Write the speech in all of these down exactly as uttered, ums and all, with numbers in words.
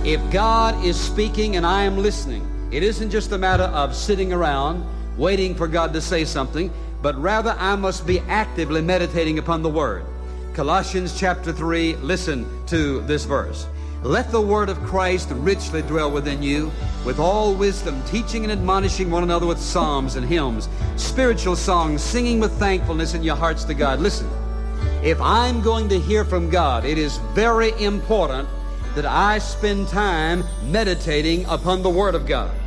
If God is speaking and I am listening, it isn't just a matter of sitting around waiting for God to say something, but rather I must be actively meditating upon the Word. Colossians chapter three, listen to this verse. Let the word of Christ richly dwell within you, with all wisdom, teaching and admonishing one another with psalms and hymns, spiritual songs, singing with thankfulness in your hearts to God. Listen, if I'm going to hear from God, it is very important that I spend time meditating upon the Word of God.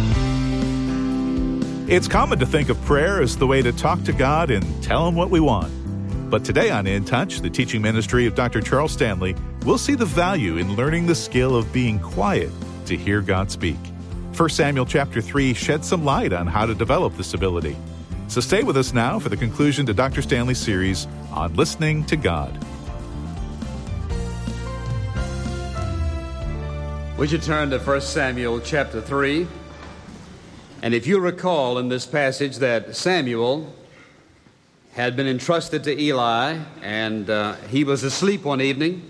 It's common to think of prayer as the way to talk to God and tell Him what we want. But today on In Touch, the teaching ministry of Doctor Charles Stanley, we'll see the value in learning the skill of being quiet to hear God speak. First Samuel chapter three sheds some light on how to develop this ability. So stay with us now for the conclusion to Doctor Stanley's series on listening to God. Would you turn to First Samuel chapter three? And if you recall in this passage that Samuel had been entrusted to Eli, and uh, he was asleep one evening.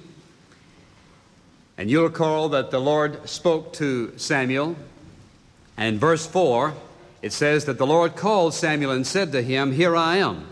And you'll recall that the Lord spoke to Samuel. And in verse four, it says that the Lord called Samuel and said to him, "Here I am."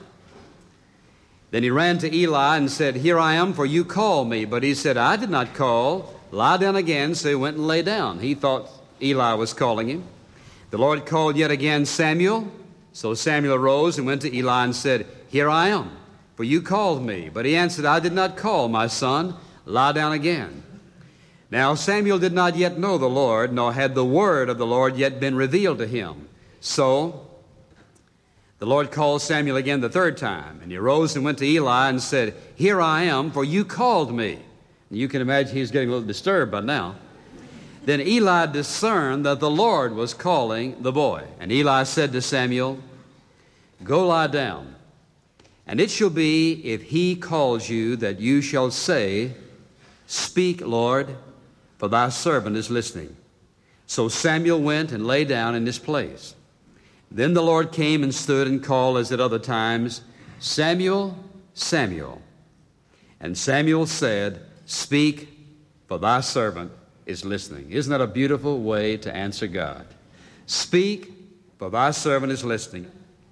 Then he ran to Eli and said, "Here I am, for you called me." But he said, "I did not call. Lie down again." So he went and lay down. He thought Eli was calling him. The Lord called yet again, "Samuel." So Samuel arose and went to Eli and said, "Here I am, for you called me." But he answered, "I did not call, my son. Lie down again." Now Samuel did not yet know the Lord, nor had the word of the Lord yet been revealed to him. So the Lord called Samuel again the third time, and he arose and went to Eli and said, "Here I am, for you called me." And you can imagine he's getting a little disturbed by now. Then Eli discerned that the Lord was calling the boy. And Eli said to Samuel, "Go lie down. And it shall be, if he calls you, that you shall say, 'Speak, Lord, for thy servant is listening.'" So Samuel went and lay down in his place. Then the Lord came and stood and called as at other times, "Samuel, Samuel." And Samuel said, "Speak, for thy servant is listening." Isn't that a beautiful way to answer God? Speak, for thy servant is listening.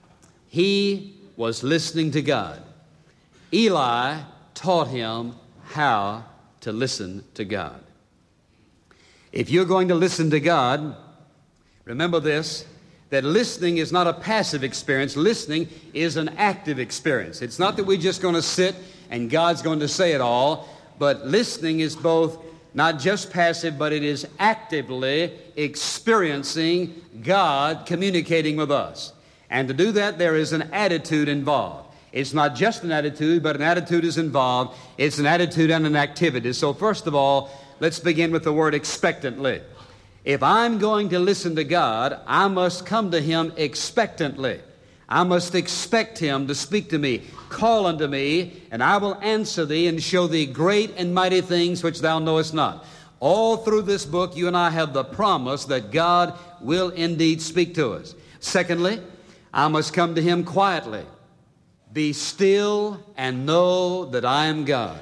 He was listening to God. Eli taught him how to listen to God. If you're going to listen to God, remember this, that listening is not a passive experience. Listening is an active experience. It's not that we're just going to sit and God's going to say it all, but listening is both not just passive, but it is actively experiencing God communicating with us. And to do that, there is an attitude involved. It's not just an attitude, but an attitude is involved. It's an attitude and an activity. So first of all, let's begin with the word expectantly. If I'm going to listen to God, I must come to Him expectantly. I must expect Him to speak to me. Call unto me, and I will answer thee and show thee great and mighty things which thou knowest not. All through this book, you and I have the promise that God will indeed speak to us. Secondly, I must come to Him quietly. Be still and know that I am God.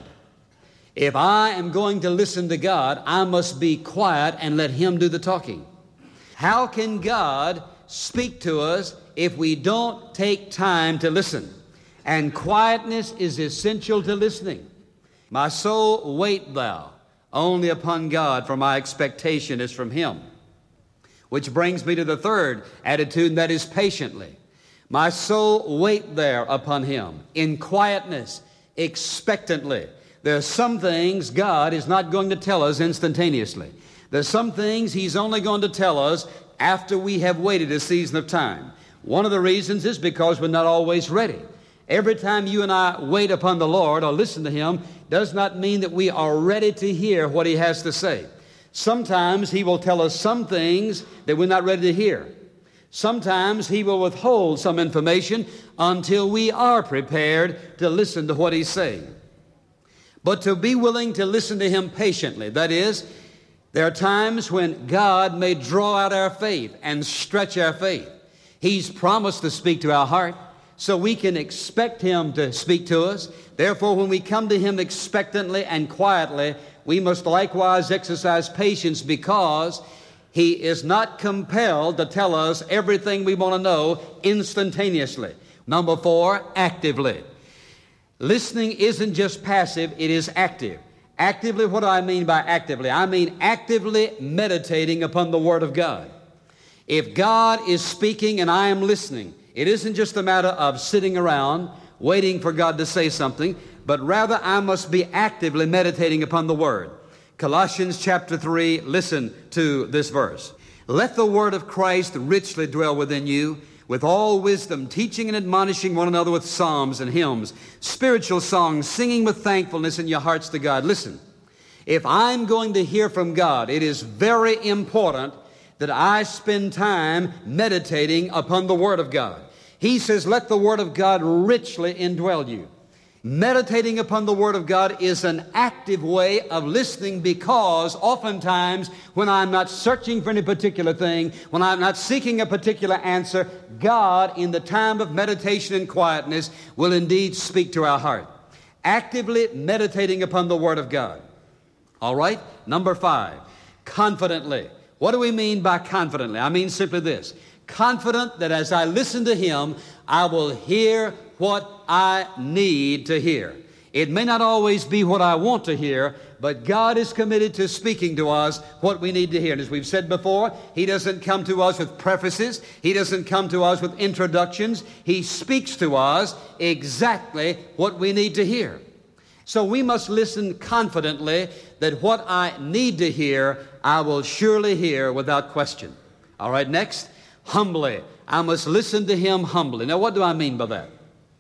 If I am going to listen to God, I must be quiet and let Him do the talking. How can God speak to us if we don't take time to listen? And quietness is essential to listening. "My soul, wait thou only upon God, for my expectation is from Him." Which brings me to the third attitude, and that is patiently. My soul, wait there upon Him in quietness, expectantly. There are some things God is not going to tell us instantaneously. There's some things He's only going to tell us after we have waited a season of time. One of the reasons is because we're not always ready. Every time you and I wait upon the Lord or listen to Him does not mean that we are ready to hear what He has to say. Sometimes He will tell us some things that we're not ready to hear. Sometimes He will withhold some information until we are prepared to listen to what He's saying. But to be willing to listen to Him patiently, that is, there are times when God may draw out our faith and stretch our faith. He's promised to speak to our heart. so we can expect Him to speak to us. Therefore, when we come to Him expectantly and quietly, we must likewise exercise patience, because He is not compelled to tell us everything we want to know instantaneously. Number four, actively. Listening isn't just passive, it is active. Actively, what do I mean by actively? I mean actively meditating upon the Word of God. If God is speaking and I am listening, it isn't just a matter of sitting around waiting for God to say something, but rather I must be actively meditating upon the Word. Colossians chapter three, listen to this verse. Let the word of Christ richly dwell within you, with all wisdom, teaching and admonishing one another with psalms and hymns, spiritual songs, singing with thankfulness in your hearts to God. Listen, if I'm going to hear from God, it is very important that I spend time meditating upon the Word of God. He says, let the Word of God richly indwell you. Meditating upon the Word of God is an active way of listening, because oftentimes when I'm not searching for any particular thing, when I'm not seeking a particular answer, God, in the time of meditation and quietness, will indeed speak to our heart. Actively meditating upon the Word of God. All right? Number five, confidently. What do we mean by confidently? I mean simply this. Confident that as I listen to Him, I will hear what I need to hear. It may not always be what I want to hear, but God is committed to speaking to us what we need to hear. And as we've said before, He doesn't come to us with prefaces. He doesn't come to us with introductions. He speaks to us exactly what we need to hear. So we must listen confidently that what I need to hear, I will surely hear without question. All right, next, humbly. I must listen to Him humbly. Now, what do I mean by that?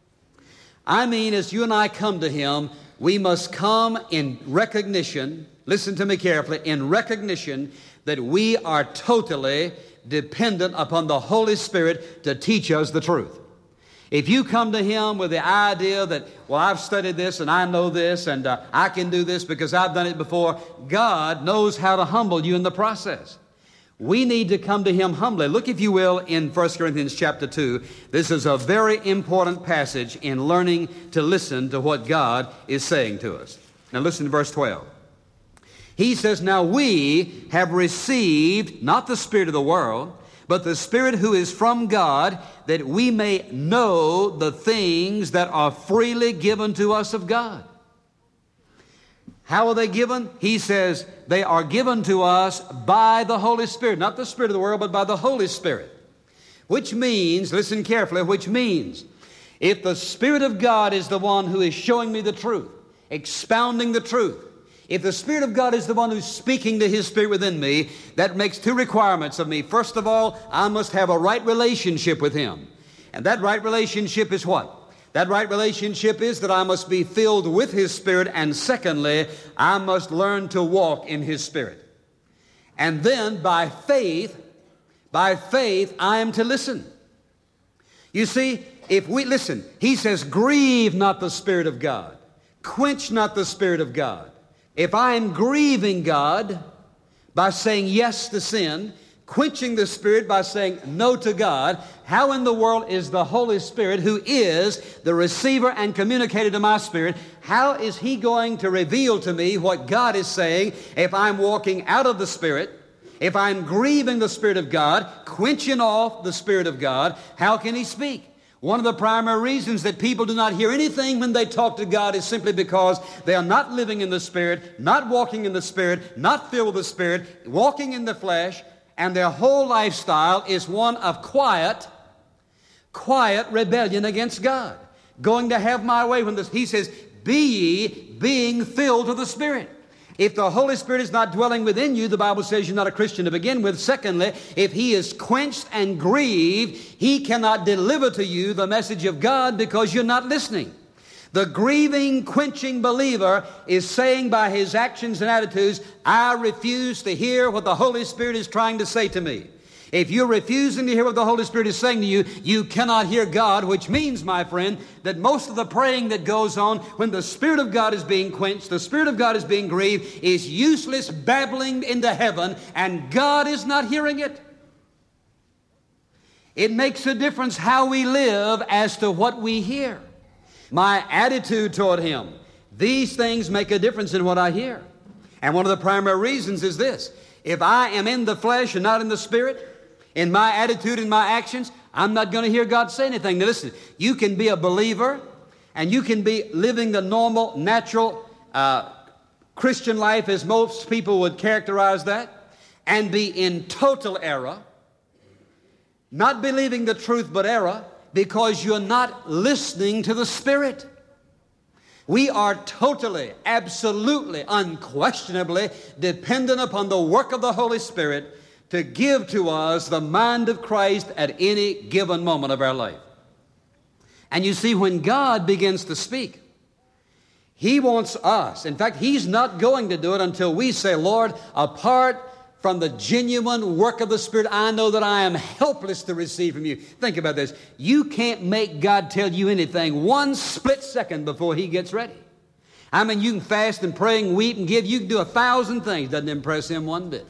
I mean, as you and I come to Him, we must come in recognition, listen to me carefully, in recognition that we are totally dependent upon the Holy Spirit to teach us the truth. If you come to Him with the idea that, well, I've studied this and I know this and uh, I can do this because I've done it before, God knows how to humble you in the process. We need to come to Him humbly. Look, if you will, in First Corinthians chapter two. This is a very important passage in learning to listen to what God is saying to us. Now listen to verse twelve. He says, now we have received not the spirit of the world, but the Spirit who is from God, that we may know the things that are freely given to us of God. How are they given? He says they are given to us by the Holy Spirit. Not the Spirit of the world, but by the Holy Spirit. Which means, listen carefully, which means, if the Spirit of God is the one who is showing me the truth, expounding the truth, if the Spirit of God is the one who's speaking to His Spirit within me, that makes two requirements of me. First of all, I must have a right relationship with Him. And that right relationship is what? That right relationship is that I must be filled with His Spirit, and secondly, I must learn to walk in His Spirit. And then by faith, by faith, I am to listen. You see, if we listen, He says, grieve not the Spirit of God. Quench not the Spirit of God. If I am grieving God by saying yes to sin, quenching the Spirit by saying no to God, how in the world is the Holy Spirit, who is the receiver and communicator to my spirit, how is He going to reveal to me what God is saying if I'm walking out of the Spirit, if I'm grieving the Spirit of God, quenching off the Spirit of God? How can He speak? One of the primary reasons that people do not hear anything when they talk to God is simply because they are not living in the Spirit, not walking in the Spirit, not filled with the Spirit, walking in the flesh, and their whole lifestyle is one of quiet, quiet rebellion against God. Going to have my way when this, He says, be ye being filled with the Spirit. If the Holy Spirit is not dwelling within you, the Bible says you're not a Christian to begin with. Secondly, if He is quenched and grieved, He cannot deliver to you the message of God because you're not listening. The grieving, quenching believer is saying by his actions and attitudes, I refuse to hear what the Holy Spirit is trying to say to me. If you're refusing to hear what the Holy Spirit is saying to you, you cannot hear God, which means, my friend, that most of the praying that goes on when the Spirit of God is being quenched, the Spirit of God is being grieved, is useless babbling into heaven, and God is not hearing it. It makes a difference how we live as to what we hear. My attitude toward Him. These things make a difference in what I hear. And one of the primary reasons is this. If I am in the flesh and not in the Spirit, in my attitude and my actions, I'm not going to hear God say anything. Now listen, you can be a believer and you can be living the normal, natural uh, Christian life as most people would characterize that, and be in total error, not believing the truth but error, because you're not listening to the Spirit. We are totally, absolutely, unquestionably dependent upon the work of the Holy Spirit to give to us the mind of Christ at any given moment of our life. And you see, when God begins to speak, He wants us. In fact, He's not going to do it until we say, Lord, apart from the genuine work of the Spirit, I know that I am helpless to receive from you. Think about this. You can't make God tell you anything one split second before He gets ready. I mean, you can fast and pray and weep and give. You can do a thousand things. Doesn't impress Him one bit.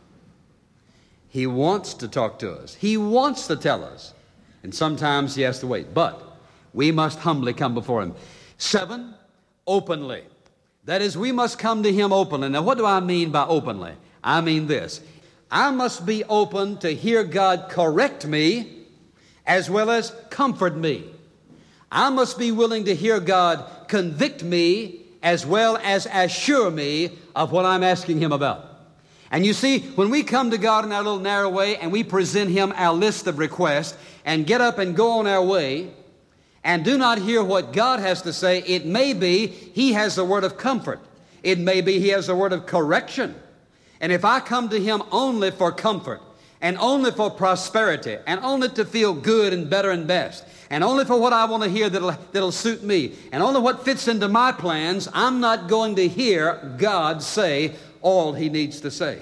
He wants to talk to us. He wants to tell us. And sometimes He has to wait. But we must humbly come before Him. Seven, openly. That is, we must come to Him openly. Now, what do I mean by openly? I mean this. I must be open to hear God correct me as well as comfort me. I must be willing to hear God convict me as well as assure me of what I'm asking Him about. And you see, when we come to God in our little narrow way and we present Him our list of requests and get up and go on our way and do not hear what God has to say, it may be He has a word of comfort. It may be He has a word of correction. And if I come to Him only for comfort and only for prosperity and only to feel good and better and best and only for what I want to hear that'll, that'll suit me and only what fits into my plans, I'm not going to hear God say all He needs to say.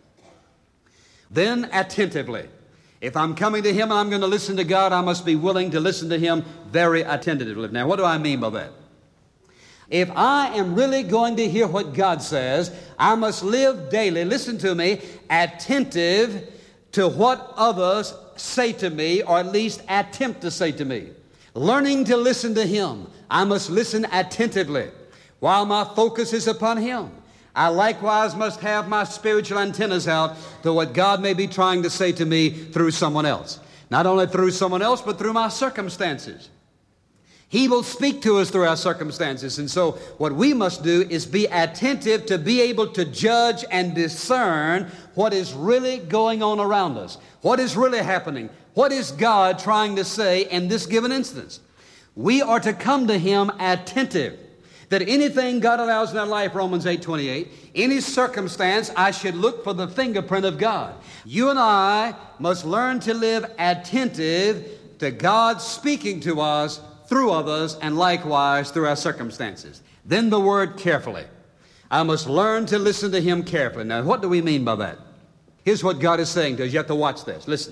Then attentively. If I'm coming to Him and I'm going to listen to God, I must be willing to listen to Him very attentively. Now, what do I mean by that? If I am really going to hear what God says, I must live daily, listen to me, attentive to what others say to me, or at least attempt to say to me. Learning to listen to Him, I must listen attentively while my focus is upon Him. I likewise must have my spiritual antennas out to what God may be trying to say to me through someone else. Not only through someone else, but through my circumstances. He will speak to us through our circumstances. And so what we must do is be attentive to be able to judge and discern what is really going on around us. What is really happening? What is God trying to say in this given instance? We are to come to Him attentive. That anything God allows in our life, Romans eight twenty-eight, any circumstance, I should look for the fingerprint of God. You and I must learn to live attentive to God speaking to us through others and likewise through our circumstances. Then the word carefully. I must learn to listen to Him carefully. Now, what do we mean by that? Here's what God is saying to us. You have to watch this. Listen.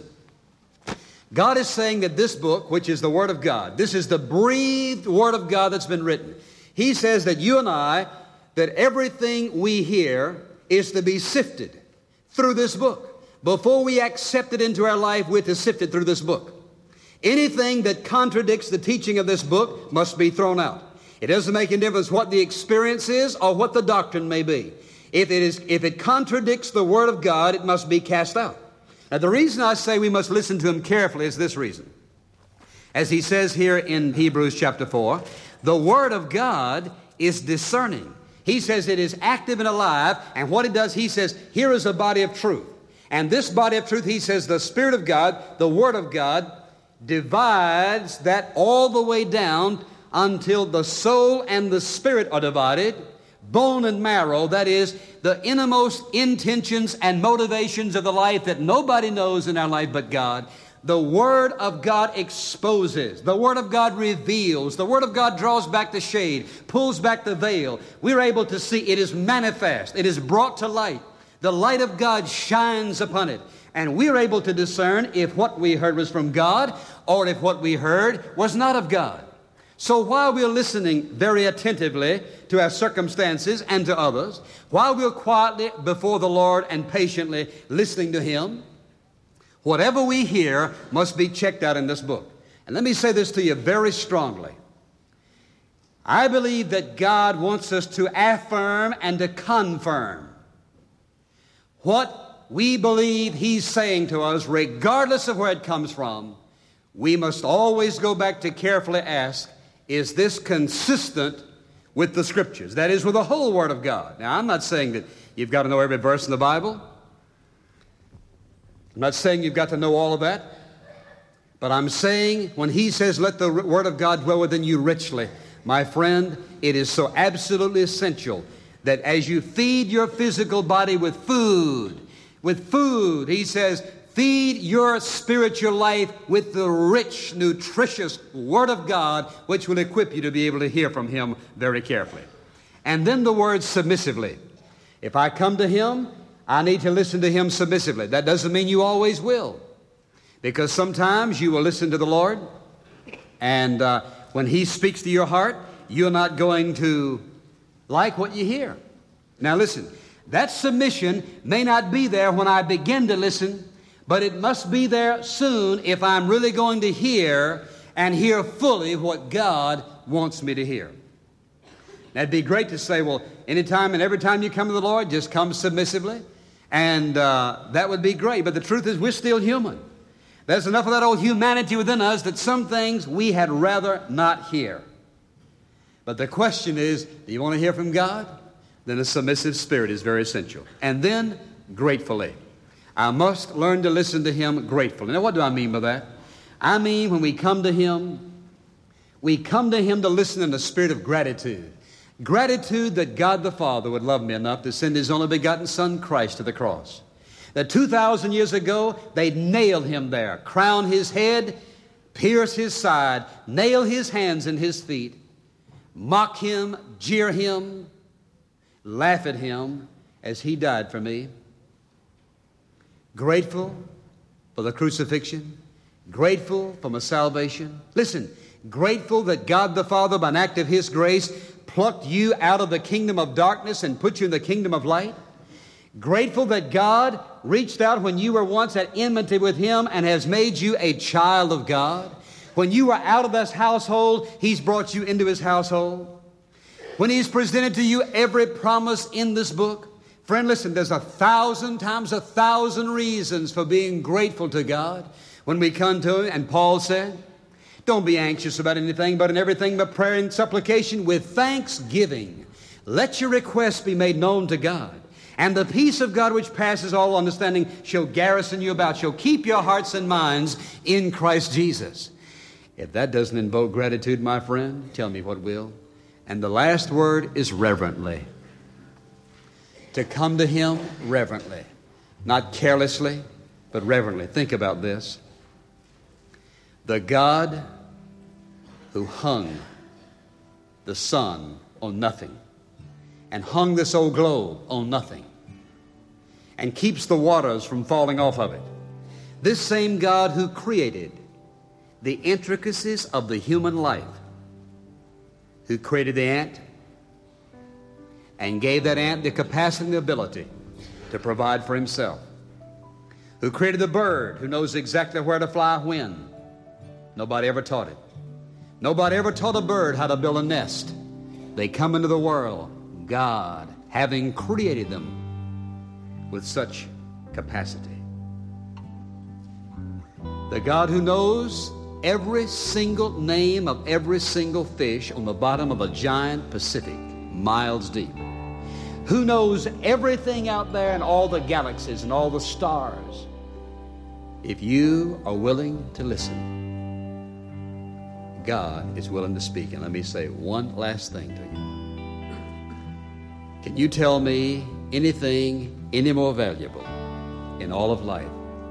God is saying that this book, which is the Word of God, this is the breathed Word of God that's been written. He says that you and I, that everything we hear is to be sifted through this book. Before we accept it into our life, we're to sift it through this book. Anything that contradicts the teaching of this book must be thrown out. It doesn't make any difference what the experience is or what the doctrine may be. If it is, if it contradicts the Word of God, it must be cast out. Now, the reason I say we must listen to Him carefully is this reason. As he says here in Hebrews chapter four, the Word of God is discerning. He says it is active and alive, and what it does, he says, here is a body of truth. And this body of truth, he says, the Spirit of God, the Word of God, divides that all the way down until the soul and the spirit are divided, bone and marrow, that is, the innermost intentions and motivations of the life that nobody knows in our life but God. The Word of God exposes. The Word of God reveals. The Word of God draws back the shade, pulls back the veil. We're able to see it is manifest. It is brought to light. The light of God shines upon it. And we're able to discern if what we heard was from God or if what we heard was not of God. So while we're listening very attentively to our circumstances and to others, while we're quietly before the Lord and patiently listening to Him, Whatever we hear must be checked out in this book. And let me say this to you very strongly. I believe that God wants us to affirm and to confirm what we believe He's saying to us, regardless of where it comes from. We must always go back to carefully ask, is this consistent with the Scriptures? That is, with the whole Word of God. Now, I'm not saying that you've got to know every verse in the Bible. I'm not saying you've got to know all of that. But I'm saying when He says, let the Word of God dwell within you richly, my friend, it is so absolutely essential that as you feed your physical body with food, with food, He says, feed your spiritual life with the rich, nutritious Word of God, which will equip you to be able to hear from Him very carefully. And then the word submissively. If I come to Him, I need to listen to Him submissively. That doesn't mean you always will. Because sometimes you will listen to the Lord, and uh, when He speaks to your heart, you're not going to like what you hear. Now listen, that submission may not be there when I begin to listen, but it must be there soon if I'm really going to hear and hear fully what God wants me to hear. That'd be great to say, well, anytime and every time you come to the Lord, just come submissively, and uh, that would be great. But the truth is, we're still human. There's enough of that old humanity within us that some things we had rather not hear. But the question is, do you want to hear from God? Then a submissive spirit is very essential. And then, gratefully. I must learn to listen to Him gratefully. Now, what do I mean by that? I mean, when we come to Him, we come to Him to listen in a spirit of gratitude. Gratitude that God the Father would love me enough to send His only begotten Son, Christ, to the cross. That two thousand years ago, they nailed Him there, crown His head, pierce His side, nail His hands and His feet, mock Him, jeer Him, laugh at Him as He died for me. Grateful for the crucifixion, grateful for my salvation. Listen, grateful that God the Father, by an act of His grace, plucked you out of the kingdom of darkness and put you in the kingdom of light. Grateful that God reached out when you were once at enmity with Him and has made you a child of God. When you were out of this household, He's brought you into His household. When He's presented to you every promise in this book. Friend, listen, there's a thousand times a thousand reasons for being grateful to God when we come to Him. And Paul said, don't be anxious about anything, but in everything by prayer and supplication with thanksgiving. Let your requests be made known to God. And the peace of God which passes all understanding shall garrison you about, shall keep your hearts and minds in Christ Jesus. If that doesn't invoke gratitude, my friend, tell me what will. And the last word is reverently. To come to Him reverently. Not carelessly, but reverently. Think about this. The God who hung the sun on nothing, and hung this old globe on nothing, and keeps the waters from falling off of it. This same God who created the intricacies of the human life, who created the ant and gave that ant the capacity and the ability to provide for himself, who created the bird, who knows exactly where to fly when. Nobody ever taught it. Nobody ever taught a bird how to build a nest. They come into the world, God having created them with such capacity. The God who knows every single name of every single fish on the bottom of a giant Pacific, miles deep. Who knows everything out there in all the galaxies and all the stars. If you are willing to listen, God is willing to speak. And let me say one last thing to you. Can you tell me anything any more valuable in all of life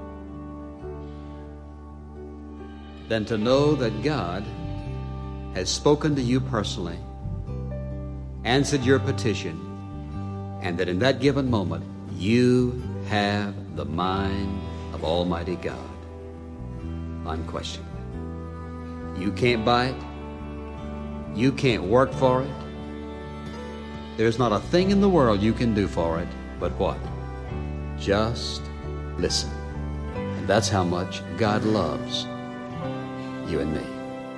than to know that God has spoken to you personally, answered your petition, and that in that given moment you have the mind of Almighty God? Unquestionably. You can't buy it. You can't work for it. There's not a thing in the world you can do for it, but what? Just listen. That's how much God loves you and me.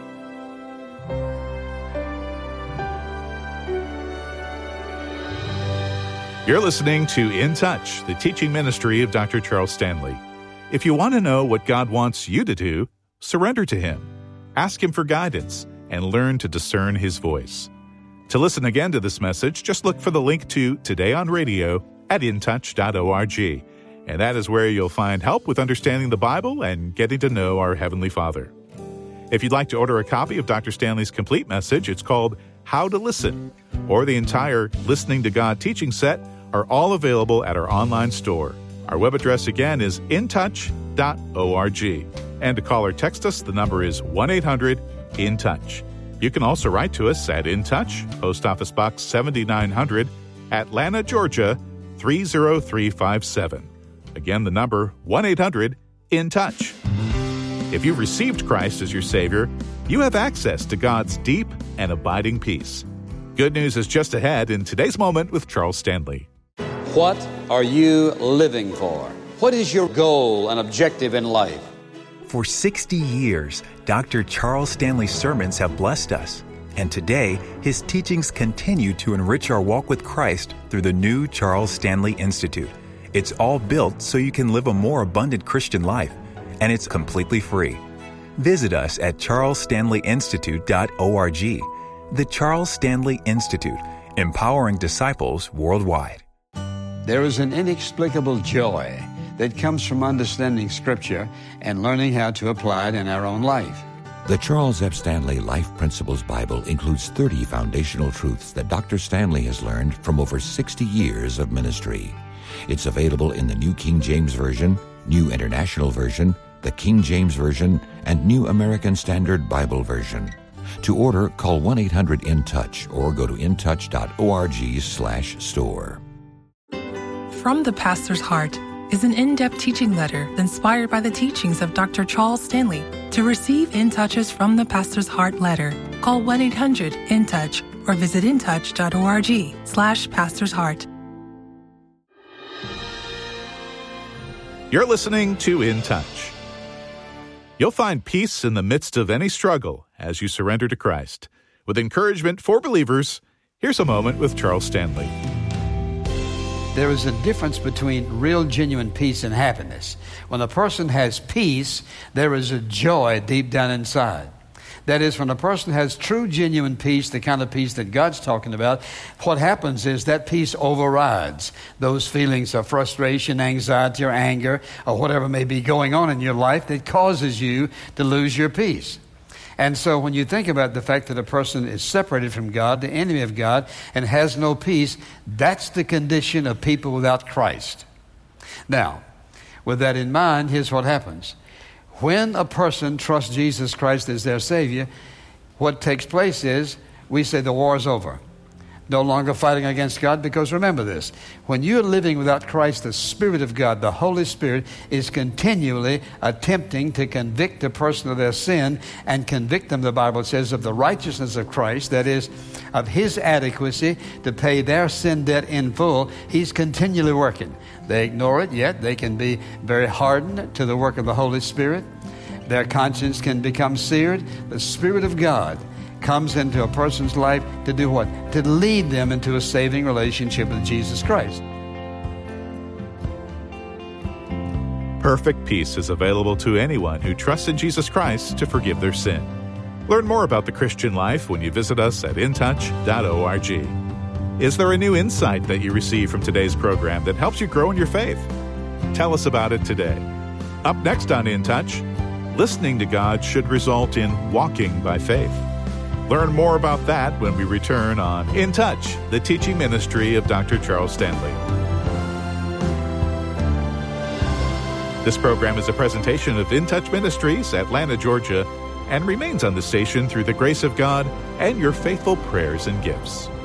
You're listening to In Touch, the teaching ministry of Doctor Charles Stanley. If you want to know what God wants you to do, surrender to Him. Ask Him for guidance and learn to discern His voice. To listen again to this message, just look for the link to Today on Radio at in touch dot org. And that is where you'll find help with understanding the Bible and getting to know our Heavenly Father. If you'd like to order a copy of Doctor Stanley's complete message, it's called How to Listen, or the entire Listening to God teaching set are all available at our online store. Our web address again is in touch dot org. And to call or text us, the number is one eight hundred in touch. You can also write to us at In Touch, Post Office Box seventy-nine hundred, Atlanta, Georgia, three oh three five seven. Again, the number one eight hundred in touch. If you've received Christ as your Savior, you have access to God's deep and abiding peace. Good news is just ahead in today's Moment with Charles Stanley. What are you living for? What is your goal and objective in life? For sixty years, Doctor Charles Stanley's sermons have blessed us. And today, his teachings continue to enrich our walk with Christ through the new Charles Stanley Institute. It's all built so you can live a more abundant Christian life, and it's completely free. Visit us at charles stanley institute dot org. The Charles Stanley Institute, empowering disciples worldwide. There is an inexplicable joy that comes from understanding Scripture and learning how to apply it in our own life. The Charles F. Stanley Life Principles Bible includes thirty foundational truths that Doctor Stanley has learned from over sixty years of ministry. It's available in the New King James Version, New International Version, the King James Version, and New American Standard Bible Version. To order, call one eight hundred in touch or go to in touch dot org slash store. From the Pastor's Heart is an in-depth teaching letter inspired by the teachings of Doctor Charles Stanley. To receive In Touch's From the Pastor's Heart letter, call one eight hundred in touch or visit in touch dot org slash Pastor's Heart. You're listening to In Touch. You'll find peace in the midst of any struggle as you surrender to Christ. With encouragement for believers, here's a moment with Charles Stanley. There is a difference between real, genuine peace and happiness. When a person has peace, there is a joy deep down inside. That is, when a person has true, genuine peace, the kind of peace that God's talking about, what happens is that peace overrides those feelings of frustration, anxiety, or anger, or whatever may be going on in your life that causes you to lose your peace. And so when you think about the fact that a person is separated from God, the enemy of God, and has no peace, that's the condition of people without Christ. Now, with that in mind, here's what happens. When a person trusts Jesus Christ as their Savior, what takes place is we say the war is over. No longer fighting against God, because remember this, when you're living without Christ, the Spirit of God, the Holy Spirit, is continually attempting to convict a person of their sin and convict them, the Bible says, of the righteousness of Christ, that is, of His adequacy to pay their sin debt in full. He's continually working. They ignore it, yet they can be very hardened to the work of the Holy Spirit. Their conscience can become seared. The Spirit of God comes into a person's life to do what? To lead them into a saving relationship with Jesus Christ. Perfect peace is available to anyone who trusts in Jesus Christ to forgive their sin. Learn more about the Christian life when you visit us at in touch dot org. Is there a new insight that you receive from today's program that helps you grow in your faith? Tell us about it today. Up next on In Touch, listening to God should result in walking by faith. Learn more about that when we return on In Touch, the teaching ministry of Doctor Charles Stanley. This program is a presentation of In Touch Ministries, Atlanta, Georgia, and remains on the station through the grace of God and your faithful prayers and gifts.